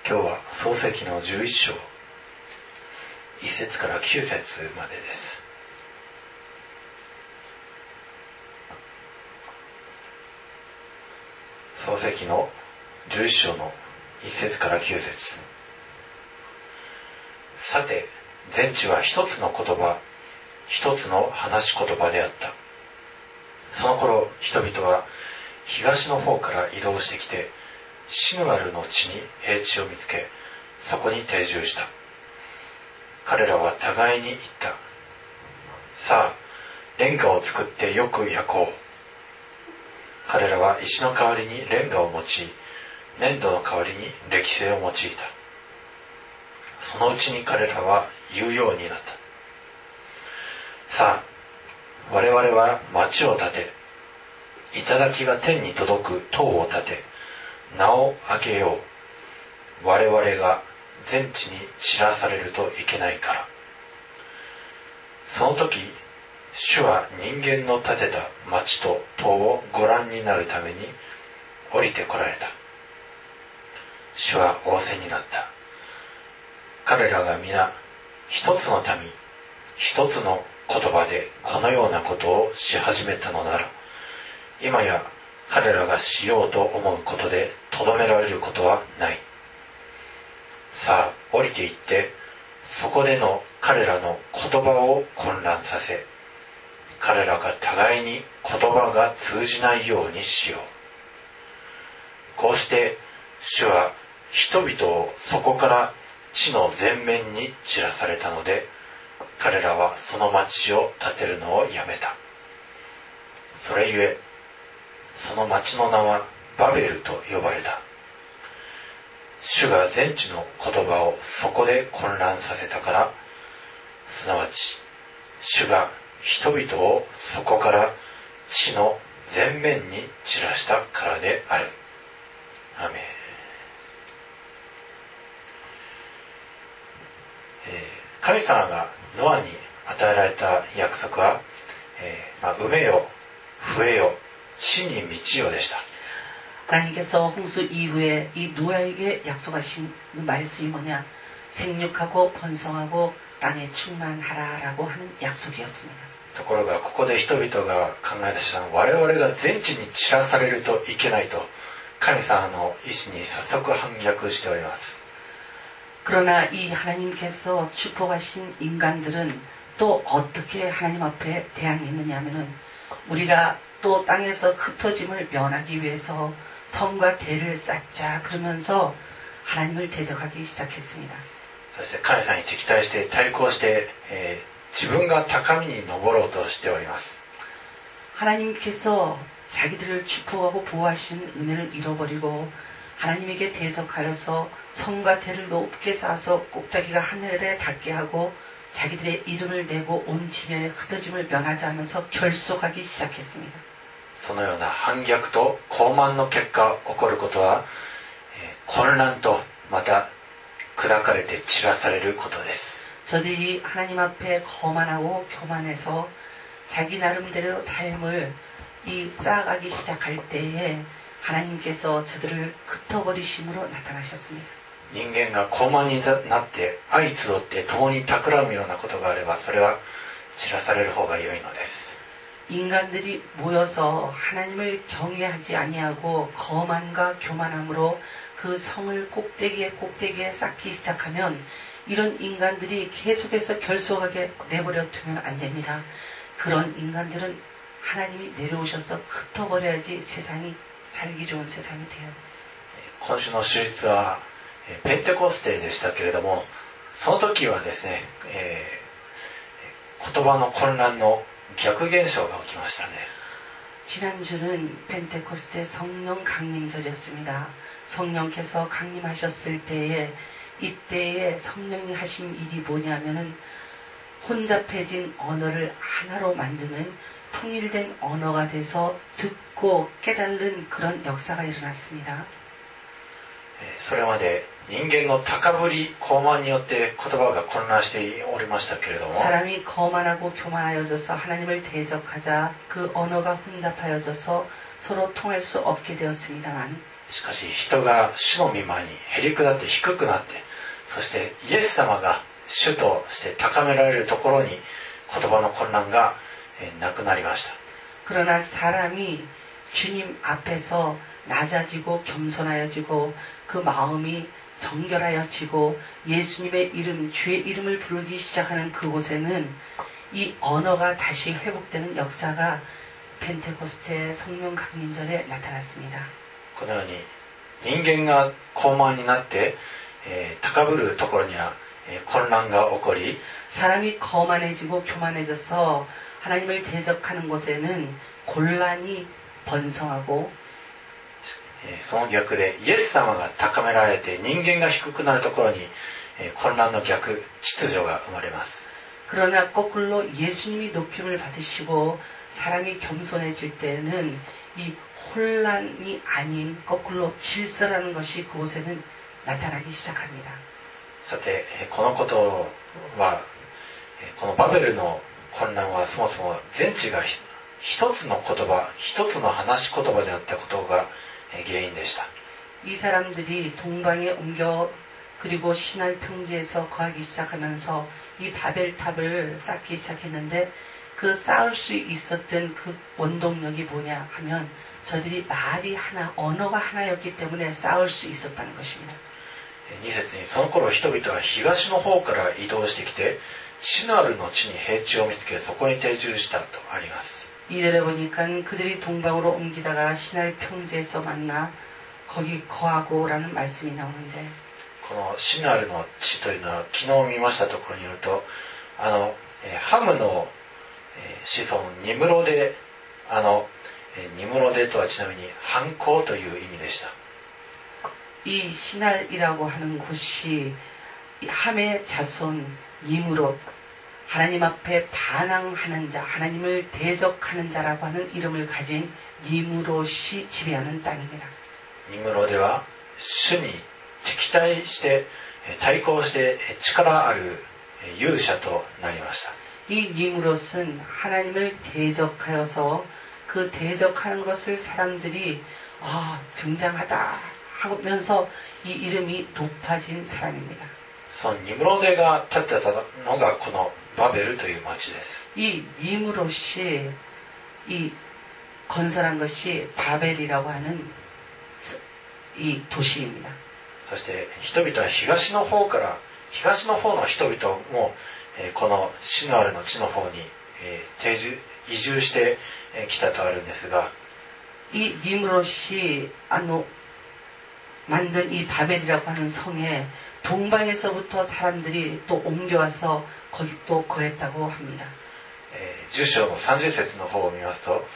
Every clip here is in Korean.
今日は創世記の11章1節から9節までです。創世記の11章の1節から9節。さて全地は一つの言葉、一つの話し言葉であった。その頃人々は東の方から移動してきて、シヌアルの地に平地を見つけ、そこに定住した。彼らは互いに言った。さあ、レンガを作ってよく焼こう。彼らは石の代わりにレンガを用い、粘土の代わりに歴製を用いた。そのうちに彼らは言うようになった。さあ、我々は町を建て、頂が天に届く塔を建て、名を挙げよう。我々が全地に散らされるといけないから。その時、主は人間の建てた町と塔をご覧になるために降りてこられた。主は仰せになった。彼らが皆一つの民、一つの言葉でこのようなことをし始めたのなら、今や彼らがしようと思うことでとどめられることはない。さあ降りていって、そこでの彼らの言葉を混乱させ、彼らが互いに言葉が通じないようにしよう。こうして主は人々をそこから地の全面に散らされたので、彼らはその町を建てるのをやめた。それゆえその町の名はバベルと呼ばれた。主が全地の言葉をそこで混乱させたから、すなわち主が人々をそこから地の全面に散らしたからである。アメン。神様がノアに与えられた約束は、埋めよ、増えよ、地に満ちよでした。 하나님께서 홍수 이후에 이 노아에게 약속하신 그 말씀이 뭐냐? 생육하고 번성하고 땅에 충만하라라고 하는 약속이었습니다. ところがここで人々が考え出したのは、我々が全地に散らされるといけないと神様の意志に早速反逆しております。 그러나 이 하나님께서 축복하신 인간들은 또 어떻게 하나님 앞에 대항했느냐 하면은, 우리가 또 땅에서 흩어짐을 면하기 위해서 성과 대를 쌓자 그러면서 하나님을 대적하기 시작했습니다. そして神様に敵対して対抗して、自分が高みに登ろうとしております。 하나님께서 자기들을 축복하고 보호하신 은혜를 잃어버리고 하나님에게 대적하여서 성과 대를 높게 쌓아서 꼭대기가 하늘에 닿게 하고 자기들의 이름을 내고 온 지면에 흩어짐을 면하자 하면서 결속하기 시작했습니다. そのような反逆と傲慢の結果起こることは、混乱とまた砕かれて散らされることです。 저들이 하나님 앞에 거만하고 교만해서 자기 나름대로 삶을 쌓아가기 시작할 때에 하나님께서 저들을 흩어버리심으로 나타나셨습니다. 人間が傲慢になって相集って共に企むようなことがあれば、それは散らされる方が良いのです。 인간들이 모여서 하나님을 경외하지 아니하고 거만과 교만함으로 그 성을 꼭대기에 쌓기 시작하면, 이런 인간들이 계속해서 결속하게 내버려 두면 안 됩니다. 그런 인간들은 하나님이 내려오셔서 흩어버려야지 세상이 살기 좋은 세상이 돼요. 今週の主日はペンテコステでしたけれども、その時はですね、言葉の混乱の逆現象が起きましたね。 지난주는 펜테코스테 성령 강림절이었습니다. 성령께서 강림하셨을 때에, 이때에 성령이 하신 일이 뭐냐면은 혼잡해진 언어를 하나로 만드는 통일된 언어가 돼서 듣고 깨달는 그런 역사가 일어났습니다. それまで人間の高ぶり傲慢によって言葉が混乱しておりましたけれども、 사람이 거만하고 교만하여져서 하나님을 대적하자 그 언어가 혼잡하여져서 서로 통할 수 없게 되었습니다만, しかし人が主の御前にへり下って低くなって、そしてイエス様が主として高められるところに言葉の混乱がなくなりました。 그러나 사람이 주님 앞에서 낮아지고 겸손하여지고 그 마음이 정결하여지고 예수님의 이름, 주의 이름을 부르기 시작하는 그곳에는 이 언어가 다시 회복되는 역사가 펜테코스테 성령 강림절에 나타났습니다. このように人間が高慢になって、高ぶるところには、混乱が起こり 사람이 거만해지고 교만해져서 하나님을 대적하는 곳에는 곤란이 번성하고 その逆でイエス様が高められて人間が低くなるところに、混乱の逆秩序が生まれます。 그러나 거꾸로 예수님이 높임을 받으시고 사람이 겸손해질 때는 이 혼란이 아닌 거꾸로 질서라는 것이 그곳에는 나타나기 시작합니다. さて、このことは、このバベルの混乱はそもそも全地が一つの言葉、一つの話し言葉であったことが原因でした。 이 사람들이 동방에 옮겨 그리고 신할 평지에서 거하기 시작하면서 이 바벨탑을 쌓기 시작했는데 그 쌓을 수 있었던 그 원동력이 뭐냐 하면 저들이 말이 하나, 언어가 하나였기 때문에 쌓을 수 있었다는 것입니다. 2節にその頃人々は東の方から移動してきてシナルの地に平地を見つけそこに定住したとあります。 이들에 보니까 그들이 동방으로 옮기다가 신할 평지에서 만나 거기 거하고라는 말씀이 나오는데 このシナルの地というのは昨日見ましたところによるとハムの子孫ニムロデニムロデとはちなみに反抗という意味でした。 이 시날이라고 하는 곳이 함의 자손 니므롯 하나님 앞에 반항하는 자 하나님을 대적하는 자라고 하는 이름을 가진 니므롯이 지배하는 땅입니다. ニムロデは主に敵対して対抗して力ある勇者となりました。 이 니므롯은 하나님을 대적하여서 그 대적하는 것을 사람들이 굉장하다 하면서 이 이름이 높아진 사람입니다. そのニムロデが建てたのがこのバベルという町です。 이 니므롯이 이 건설한 것이 바벨이라고 하는 이 도시입니다. そして人々は東の方の人々もこのシナールの地の方に移住してきたとあるんですが 이 니므롯이 만든 이 바벨이라고 하는 성에 동방에서부터 사람들이 또 옮겨와서 거기 또 거했다고 합니다. 10章の30節の方を見ますと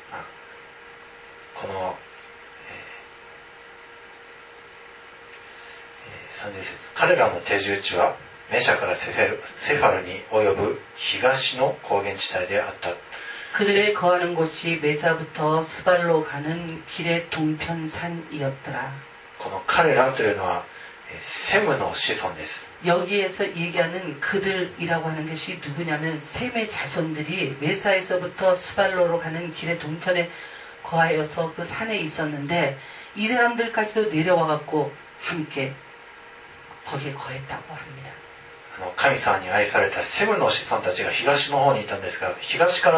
この30節彼らの定住地はメシャからセファルに及ぶ東の高原地帯であった。 그들의 거하는 곳이 메사부터 스발로 가는 길의 동편산이었더라. この彼らというのはセムの子孫です。 여기에서 얘기하는 그들이라고 하는 것이 누구냐면 셈의 자손들이 메사에서부터 스발로로 가는 길의 동편에 거하여서 그 산에 있었는데 이 사람들까지도 내려와 갖고 함께 거기에 거했다고 합니다. 神様に愛されたセムの子孫たちが東の方にいたんですが東から、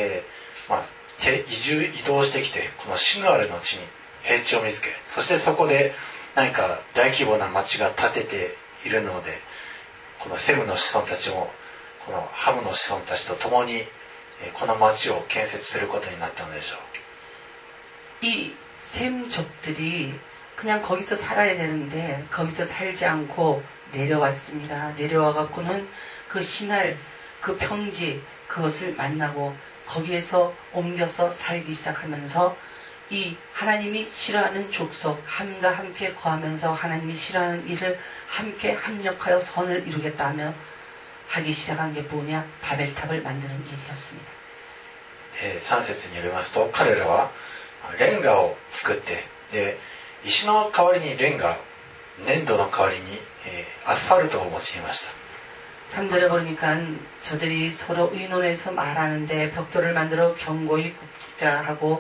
移動してきてこのシヌアルの地に平地を見つけそしてそこで何か大規模な町が建てているのでこのセムの子孫たちもこのハムの子孫たちと共にこの町を建設することになったのでしょう。 이 셈족들이 그냥 거기서 살아야 되는데 거기서 살지 않고 내려왔습니다. 내려와 갖고는 그 신할 그 평지 그것을 만나고 거기에서 옮겨서 살기 시작하면서 이 하나님이 싫어하는 족속 함과 함께 거하면서 하나님이 싫어하는 일을 함께 합력하여 선을 이루겠다 하며 하기 시작한 게 뭐냐 바벨탑을 만드는 일이었습니다. 3節によりますと彼らはレンガを作ってで石の代わりにレンガ粘土の代わりにアスファルトを用いました。 3절에 보니까 저들이 서로 의논해서 말하는데 벽돌을 만들어 견고히 굽자 하고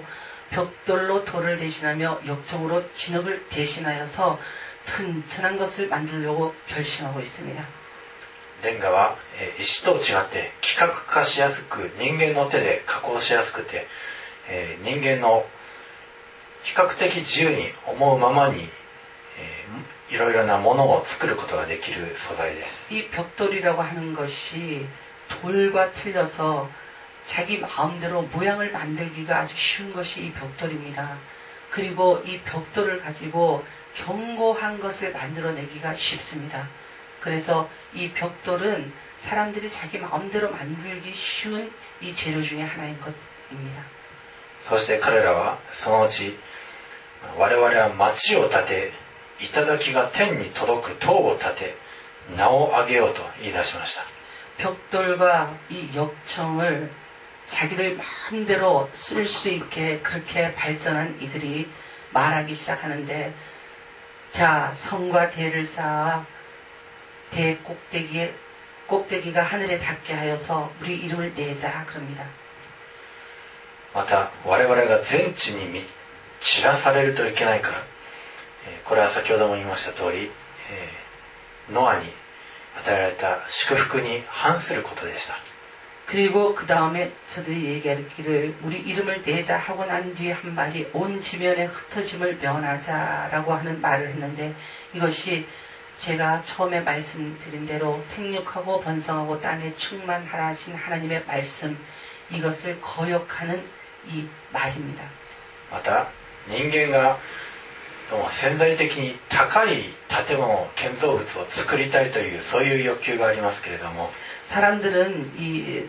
벽돌로 돌을 대신하며 역적으로 진흙을 대신하여서 튼튼한 것을 만들려고 결심하고 있습니다. レンガは石と違って規格化しやすく、人間の手で加工しやすくて、人間の比較的自由に思うままに、いろいろなものを作ることができる素材です。 이 벽돌이라고 하는 것이 돌과 틀려서 자기 마음대로 모양을 만들기가 아주 쉬운 것이 이 벽돌입니다. 그리고 이 벽돌을 가지고 견고한 것을 만들어내기가 쉽습니다. 그래서 이 벽돌은 사람들이 자기 마음대로 만들기 쉬운 이 재료 중에 하나인 것입니다. そして彼らはそのうち、我々は町を建て、頂が天に届く塔を建て、名を挙げようと言い出しました。 벽돌과 이 역청을 자기들 마음대로 쓸 수 있게 그렇게 발전한 이들이 말하기 시작하는데, 자, 성과 대를 쌓아 대 꼭대기가 하늘에 닿게 하여서 우리 이름을 내자 그럽니다. また我々が全地に散らされるといけないから、これは先ほども言いました通り、ノアに与えられた祝福に反することでした。 그리고 그 다음에 저들이 얘기하기를 우리 이름을 내자 하고 난 뒤에 한 말이 온 지면에 흩어짐을 면하자라고 하는 말을 했는데, 이것이 제가 처음에 말씀드린 대로 생육하고 번성하고 땅에 충만하라 하신 하나님의 말씀, 이것을 거역하는 이 말입니다. また人間が潜在的に高い建物、建造物を作りたいというそういう欲求がありますけれども、 사람들은 이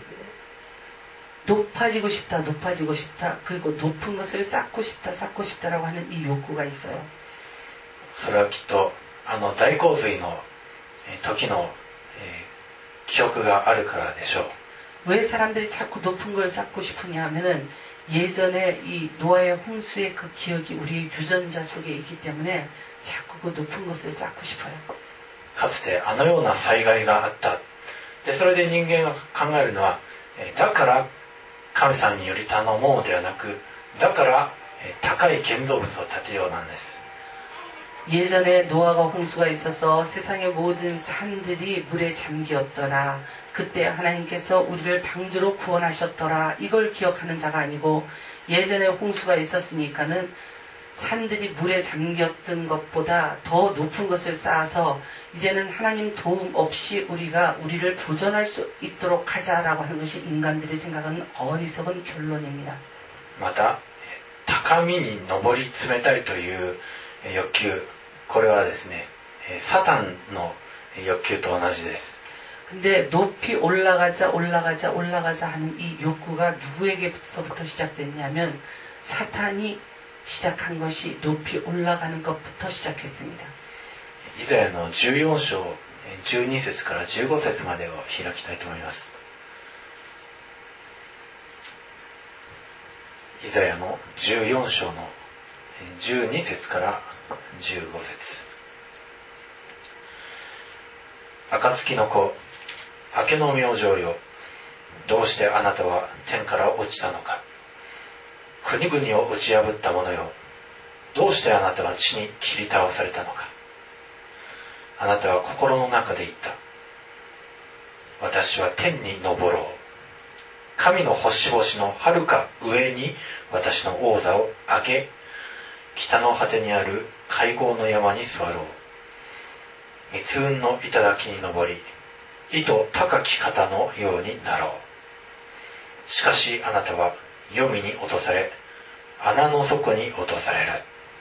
높아지고 싶다, 그리고 높은 것을 쌓고 싶다라고 하는 이 욕구가 있어요. それはきっと大洪水の時の記憶があるからでしょう。 왜 사람들이 자꾸 높은 걸 쌓고 싶으냐 하면은 예전에 이 노아의 홍수의 그 기억이 우리 유전자 속에 있기 때문에 자꾸 그 높은 것을 쌓고 싶어요. かつてような災害があった。でそれで人間が考えるのは、だから神様により頼もうではなく、だから高い建造物を建てようなんです。 예전에 노아가 홍수가 있어서 세상의 모든 산들이 물에 잠기었더라. 그때 하나님께서 우리를 방주로 구원하셨더라. 이걸 기억하는 자가 아니고, 예전에 홍수가 있었으니까는 산들이 물에 잠겼던 것보다 더 높은 것을 쌓아서 이제는 하나님 도움 없이 우리를 보존할 수 있도록 하자라고 하는 것이 인간들이 생각하는 어리석은 결론입니다. また高みに上り詰めたいという欲求、これはですね、サタンの欲求と同じです。 근데 높이 올라가자 하는 이 욕구가 누구에게서부터 시작됐냐면 사탄이 시작한 것이 높이 올라가는 것부터 시작했습니다. イザヤの14章12節から15節までを開きたいと思います。イザヤの14章の12節から15節。暁の子、明けの明星よ、どうしてあなたは天から落ちたのか。国々を打ち破った者よ、どうしてあなたは地に切り倒されたのか。あなたは心の中で言った。私は天に昇ろう。神の星々のはるか上に私の王座を上げ、北の果てにある会合の山に座ろう。密雲の頂に登り、糸高き方のようになろう。しかしあなたは黄泉に落とされ、穴の底に落とされる。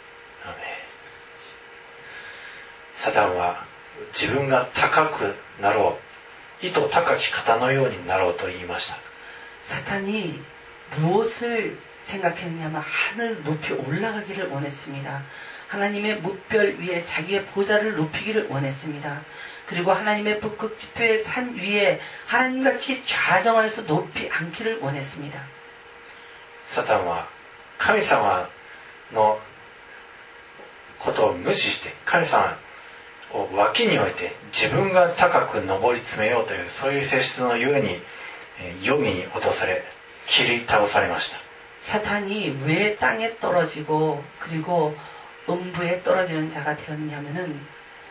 サタンは自分が高くなろう、糸高き方のようになろうと言いました。 사탄이 무엇을 생각했냐면 하늘 높이 올라가기를 원했습니다. 하나님의 뭇별 위에 자기의 보좌를 높이기를 원했습니다. 그리고 하나님의 북극 지표의 산 위에 하나님같이 좌정하여서 높이 앉기를 원했습니다. サタンは神様のことを無視して、神様を脇に置いて自分が高く上り詰めようというそういう性質のゆえに黄泉に落とされ、切り倒されました。 사탄이 왜 땅에 떨어지고 그리고 음부에 떨어지는 자가 되었냐면은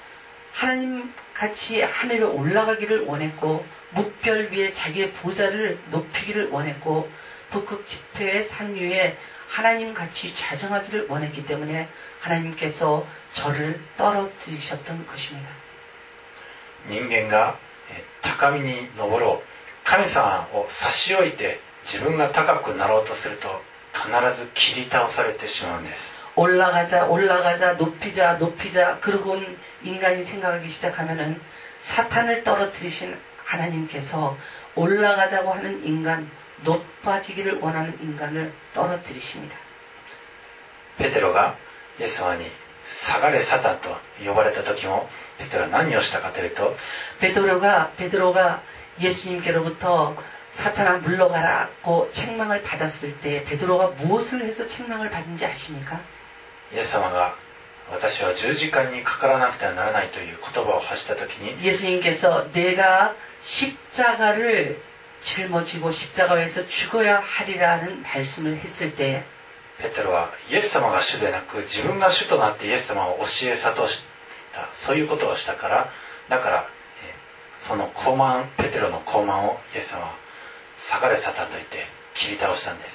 하나님 같이 하늘에 올라가기를 원했고 묵별 위에 자기의 보좌를 높이기를 원했고 북극 지폐의 산 위에 하나님 같이 좌정하기를 원했기 때문에 하나님께서 저를 떨어뜨리셨던 것입니다. 人間が高みに登ろう、神様を差し置いて自分が高くなろうとすると必ず切り倒されてしまうんです。 올라가자 올라가자 높이자 높이자 그러곤 인간이 생각하기 시작하면은 사탄을 떨어뜨리신 하나님께서 올라가자고 하는 인간, 높아지기를 원하는 인간을 떨어뜨리십니다. ペテロがイエス様に下がれサタンと呼ばれた時もペテロは何をしたかというと 베드로가 예수님께로부터 사탄아 물러가라고 책망을 받았을 때 베드로가 무엇을 해서 책망을 받은지 아십니까? イエス様が私は十字架にかからなくてはならないという言葉を発した時に 예수님께서 내가 십자가를 짊어지고 십자가에서 죽어야 하리라는 말씀을 했을 때 ペテロはイエス様が主でなく自分が主となってイエス様を教え諭したそういうことをしたからだからその傲慢ペテロの傲慢をイエス様は下がれサタンと言って切り倒したんです。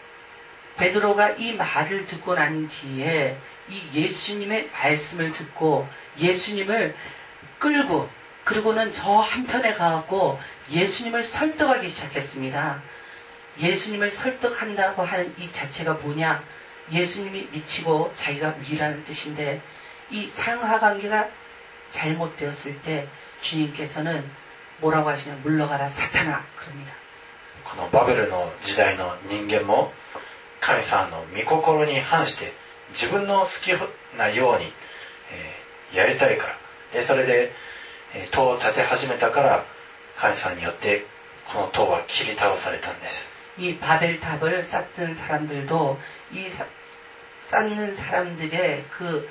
베드로가 이 말을 듣고 난 뒤에 이 예수님의 말씀을 듣고 예수님을 끌고 그리고는 저 한편에 가갖고 예수님을 설득하기 시작했습니다. 예수님을 설득한다고 하는 이 자체가 뭐냐? 예수님이 미치고 자기가 위라는 뜻인데 이 상하관계가 잘못되었을 때 주님께서는 뭐라고 하시냐? 물러가라 사탄아 그럽니다. このバベルの時代の人間も神様の御心に反して自分の好きなように、やりたいからでそれで、塔を建て始めたから神様によってこの塔は切り倒されたんです。 이 바벨탑을 쌓던 사람들도 이 쌓는 사람들의 그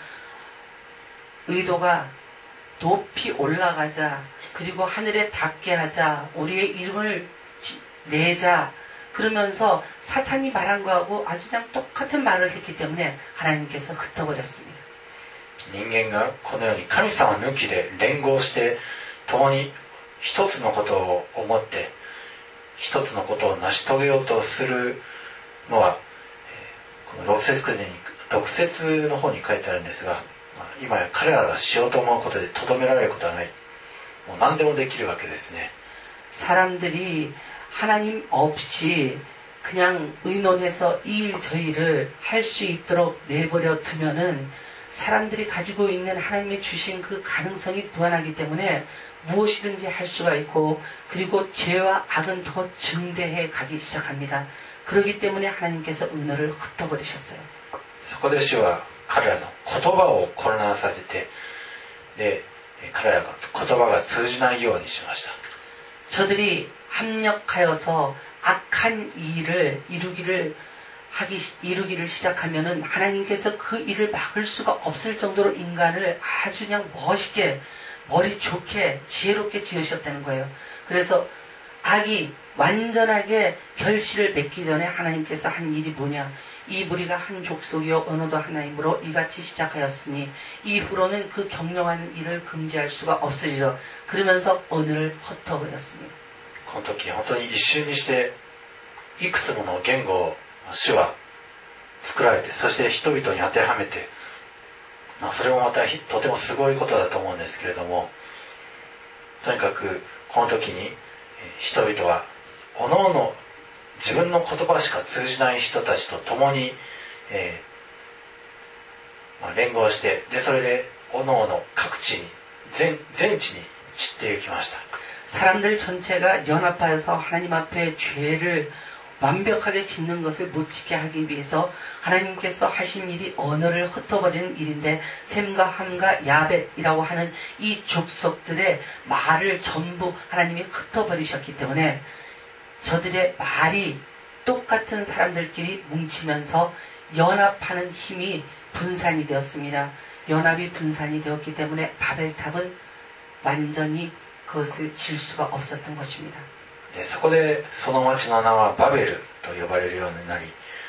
의도가 높이 올라가자 그리고 하늘에 닿게 하자 우리의 이름을 내자 그러면서 사탄이 말한 거하고 아주 그냥 똑같은 말을 했기 때문에 하나님께서 흩어버렸습니다. 人間がこのように神様抜きで連合して共に一つのことを思って一つのことを成し遂げようとするのはこの6節の方に書いてあるんですが今や彼らがしようと思うことでとどめられることはないもう何でもできるわけですね。 사람들이 하나님 없이 그냥 의논해서 이 일 저 일을 할 수 있도록 내버려 두면은 사람들이 가지고 있는 하나님이 주신 그 가능성이 무한하기 때문에 무엇이든지 할 수가 있고 그리고 죄와 악은 더 증대해 가기 시작합니다. 그렇기 때문에 하나님께서 은혜를 흩어버리셨어요. そこで主は彼らの言葉を混乱させてで彼らが言葉が通じないようにしました。 저들이 합력하여서 악한 일을 이루기를 시작하면은 하나님께서 그 일을 막을 수가 없을 정도로 인간을 아주 그냥 멋있게 머리 좋게 지혜롭게 지으셨다는 거예요. 그래서 악이 완전하게 결실을 맺기 전에 하나님께서 한 일이 뭐냐? 이 무리가 한 족속이요 언어도 하나이므로 이같이 시작하였으니 이후로는 그 경영하는 일을 금지할 수가 없으리라. 그러면서 언어를 흩어버렸습니다. この時本当に一瞬にしていくつもの言語を主は作られてそして人々に当てはめて、それもまたとてもすごいことだと思うんですけれどもとにかくこの時に人々はおのおの自分の言葉しか通じない人たちと共に、連合してでそれでおのおの各地に全地に散っていきました。 사람들 전체가 연합하여서 하나님 앞에 죄를 완벽하게 짓는 것을 못 지게 하기 위해서 하나님께서 하신 일이 언어를 흩어버리는 일인데 셈과 함과 야벳이라고 하는 이 족속들의 말을 전부 하나님이 흩어버리셨기 때문에 저들의 말이 똑같은 사람들끼리 뭉치면서 연합하는 힘이 분산이 되었습니다. 연합이 분산이 되었기 때문에 바벨탑은 완전히 그것을 질 수가 없었던 것입니다. そこでその町の名はバベルと呼ばれるようになり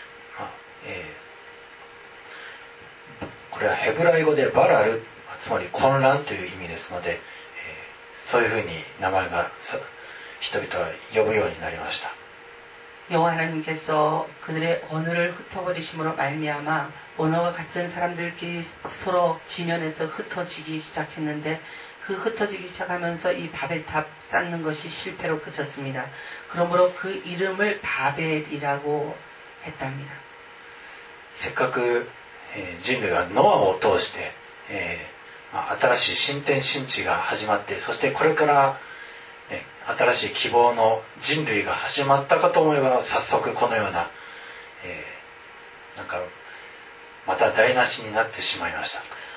これはヘブライ語でバラル、つまり混乱という意味ですので、そういうふうに名前が人々は呼ぶようになりました。 여호와 하나님께서 그들의 언어를 흩어버리심으로 말미암아 언어가 같은 사람들끼리 서로 지면에서 흩어지기 시작했는데 그 흩어지기 시작하면서 이 바벨탑 쌓는 것이 실패로 그쳤습니다. 그러므로 그 이름을 바벨이라고 했답니다. せっかく、人類はノアを通して、新しい新天新地が始まって、そしてこれから、新しい希望の人類が始まったかと思えば早速このような、なんかまた台無しになってしまいました。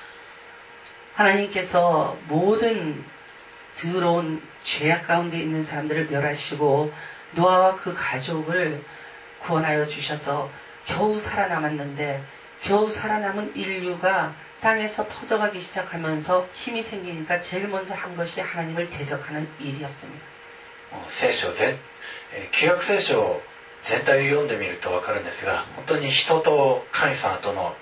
하나님께서 모든 더러운 죄악 가운데 있는 사람들을 멸하시고 노아와 그 가족을 구원하여 주셔서 겨우 살아남았는데 겨우 살아남은 인류가 땅에서 퍼져가기 시작하면서 힘이 생기니까 제일 먼저 한 것이 하나님을 대적하는 일이었습니다. 聖書旧約聖書全体を読んでみると分かるんですが、本当に人と神様との、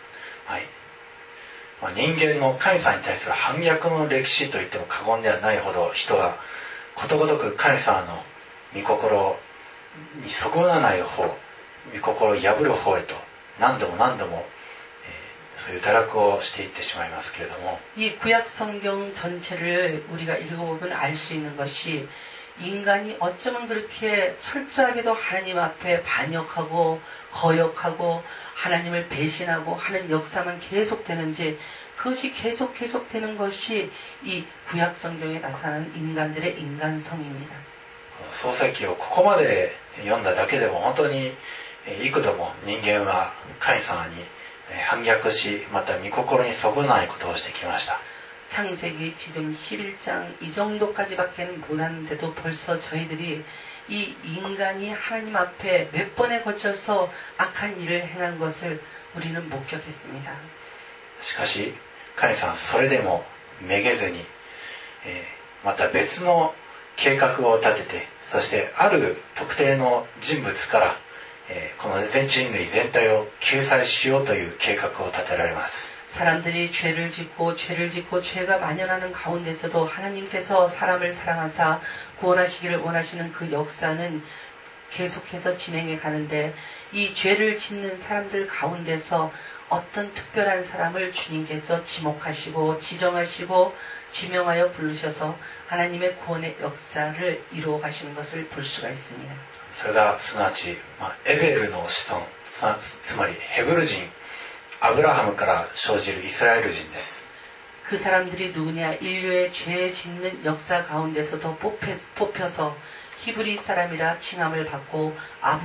人間の神様に対する反逆の歴史といっても過言ではないほど、人はことごとく神様の御心にそぐわない方、御心を破る方へと何度も何度も、そういう堕落をしていってしまいますけれども、 이 구약 성경 전체를 우리가 읽어보면 알 수 있는 것이 인간이 어쩌면 그렇게 철저하게도 하나님 앞에 반역하고 거역하고 하나님을 배신하고 하는 역사만 계속되는지 그것이 계속되는 것이 이 구약 성경에 나타나는 인간들의 인간성입니다. 創世記をここまで読んだだけでも本当に幾度も人間は神様に反逆し、また御心にそぐないことをしてきました。 창세기 지금 11장 이 정도까지밖에 못하는데도 벌써 저희들이 이 인간이 하나님 앞에 몇 번에 걸쳐서 악한 일을 행한 것을 우리는 목격했습니다. しかし神様はそれでもめげずに、また別の計画を立てて、そしてある特定の人物から、この全人類全体を救済しようという計画を立てられます。 사람들이 죄를 짓고 죄가 만연하는 가운데서도 하나님께서 사람을 사랑하사 구원하시기를 원하시는 그 역사는 계속해서 진행해 가는데 이 죄를 짓는 사람들 가운데서 어떤 특별한 사람을 주님께서 지목하시고 지정하시고 지명하여 부르셔서 하나님의 구원의 역사를 이루어 가시는 것을 볼 수가 있습니다. それがすなわち、エベルの子孫、つまりヘブル人 アブラハムから生じるイスラエル人です。 그 사람들이 누구냐? 인류의 죄 짓는 역사 가운데서도 뽑혀서 히브리 사람이라 칭함을 받고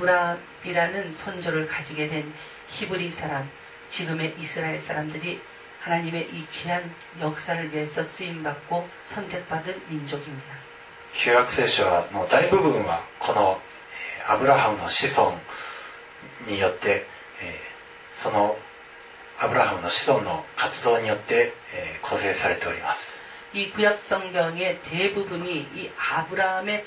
아브라함이라는 선조를 가지게 된 히브리 사람, 지금의 이스라엘 사람들이 하나님의 이 귀한 역사를 위해서 쓰임받고 선택받은 민족입니다. 旧約聖書の大部分はこのアブラハムの子孫によって、その 아브라함의子孫の活動によって構成されております。 이 구약 성경의 대부분이 이 아브라함의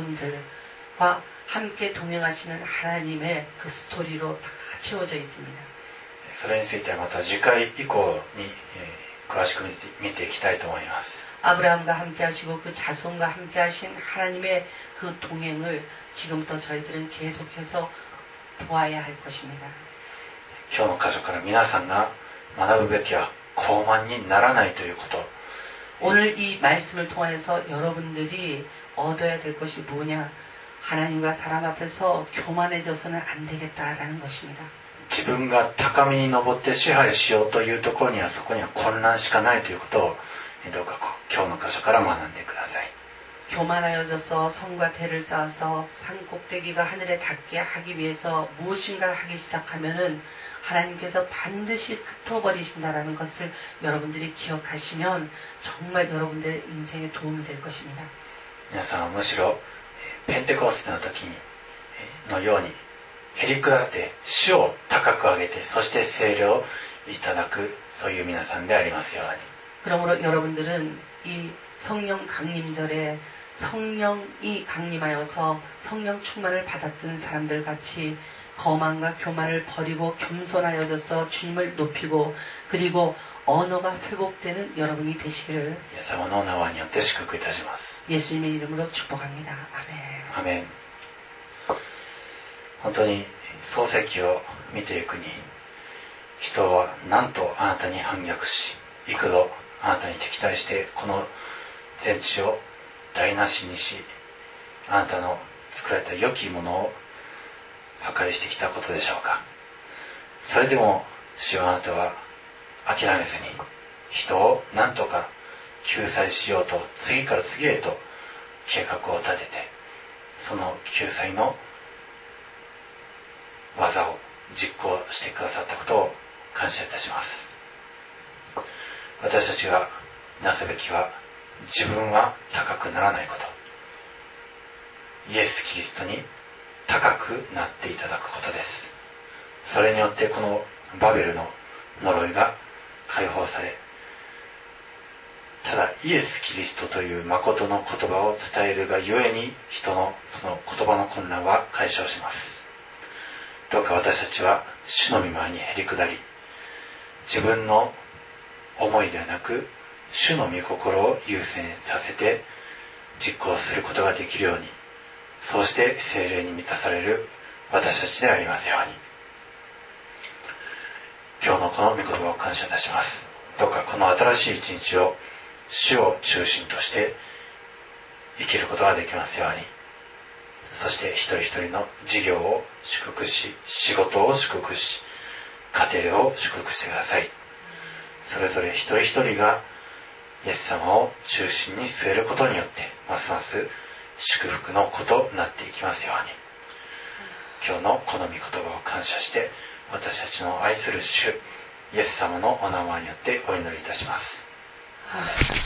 자손들과 함께 동행하시는 하나님의 그 스토리로 다 채워져 있습니다. それについてはまた次回以降に詳しく見ていきたいと思います。 아브라함과 함께 하시고 그 자손과 함께 하신 하나님의 그 동행을 지금부터 저희들은 계속해서 보아야 할 것입니다. 今日の箇所から皆さんが学ぶべきは傲慢にならないということ。 오늘 이 말씀을 통해서 여러분들이 얻어야 될 것이 뭐냐? 하나님과 사람 앞에서 교만해져서는 안 되겠다라는 것입니다. 自分が高みに登って支配しようというところにはそこには混乱しかないということをどうか今日の箇所から学んでください。 교만하여져서 성과 대를 쌓아서 산 꼭대기가 하늘에 닿게 하기 위해서 무엇인가 하기 시작하면은 하나님께서 반드시 흩어버리신다라는 것을 여러분들이 기억하시면 정말 여러분들의 인생에 도움이 될 것입니다. 皆さんはむしろペンテコステの時のようにへり下って主を高く上げてそして聖霊をいただくそういう皆さんでありますように。 그러므로 여러분들은 이 성령 강림절에 성령이 강림하여서 성령 충만을 받았던 사람들 같이 거만과 교만을 버리고 겸손하여져서 주님을 높이고 그리고 언어가 회복되는 여러분이 되시기를 イエス様のお名前によって祝福いたします。 예수님의 이름으로 축복합니다. 아멘. アメン。本当に創世記を見ていくに、人はなんとあなたに反逆し、幾度あなたに敵対してこの全地を台無しにし、あなたの作られた良きものを破壊してきたことでしょうか。それでも主はあなたは諦めずに人を何とか救済しようと次から次へと計画を立てて、その救済の技を実行してくださったことを感謝いたします。私たちがなすべきは自分は高くならないこと、イエス・キリストに高くなっていただくことです。それによってこのバベルの呪いが解放され、ただイエス・キリストという誠の言葉を伝えるがゆえに人のその言葉の混乱は解消します。どうか私たちは主の御前にへり下り、自分の思いではなく主の御心を優先させて実行することができるように、そうして聖霊に満たされる私たちでありますように。今日のこの御言葉を感謝いたします。どうかこの新しい一日を主を中心として生きることができますように。そして一人一人の事業を祝福し、仕事を祝福し、家庭を祝福してください。それぞれ一人一人がイエス様を中心に据えることによってますます祝福の子となっていきますように。今日のこの御言葉を感謝して私たちの愛する主イエス様のお名前によってお祈りいたします。